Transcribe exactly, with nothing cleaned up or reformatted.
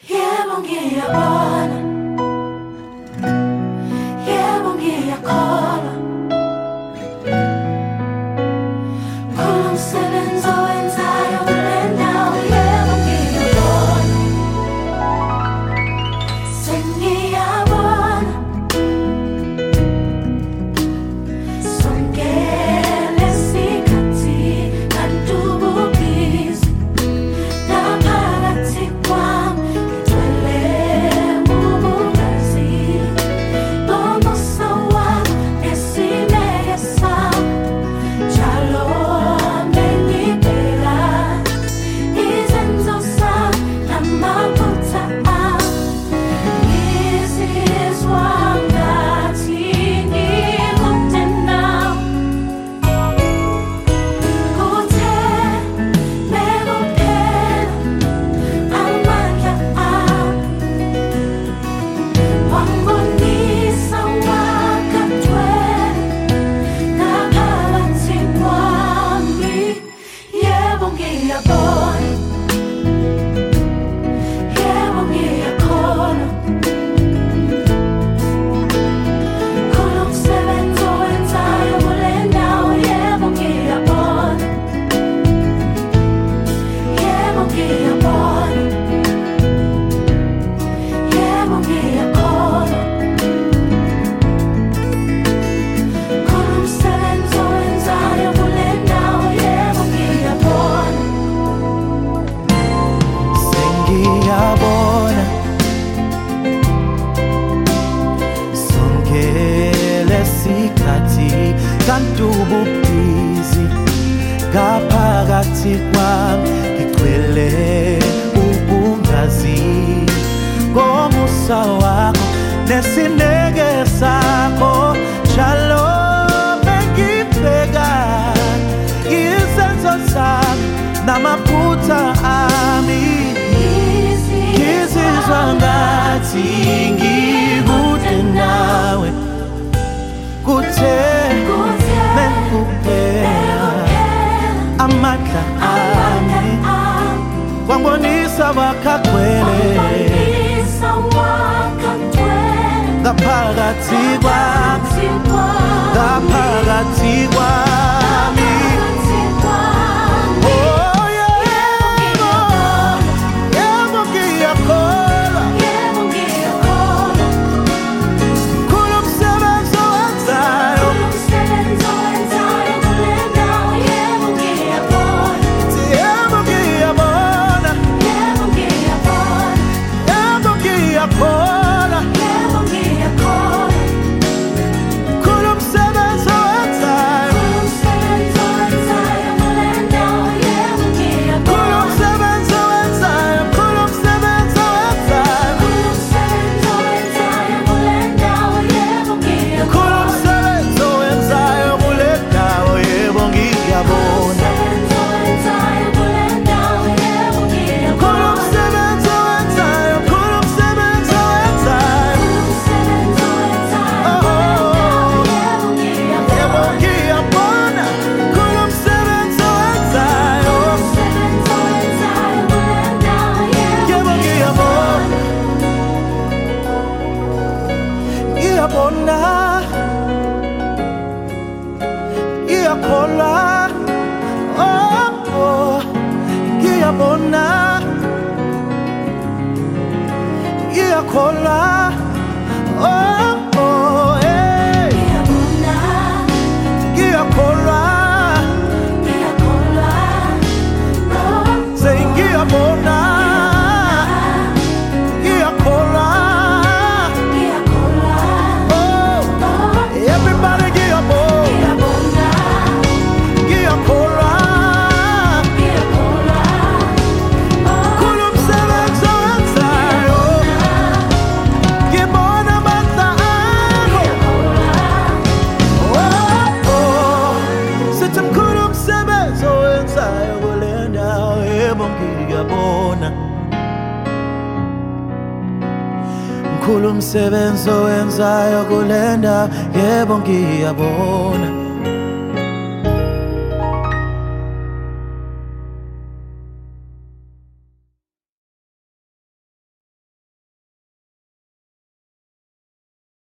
Yebo ngiyabona, yebo ngiyakholwa, kulo msebenzi owenzayo kule ndawo. Yebo ngiyabona, sengiyabona, sonke lesikhathi kanti ububhizi ngaphakathi kwami. Kanti ububhizi ngaphakathi kwami ngigcwele ubungazi ngomusa wakho nesineke sakho njalo bengibheka izenzo zami namaphutha ami. Ngizizwa ngathi ngikude nawe, kuthe amandla ami wangibonisa wakagcwele ngaphakathi kwami, ngaphakathi kwami. Oh yebo, yebo ngiyakholwa, kulo msebenzi owenzayo. Ngiyakholwa, oh oh, ngiyabona, ngiyakholwa, oh oh, hey. Ngiyabona, ngiyakholwa, ngiyakholwa, oh. Say ngiyabona, ngiyakholwa, ngiyakholwa, oh oh. Everybody ngiyabona. Mkhulu umsebenzi owenzayo kule ndawo, yebo ngiyabona.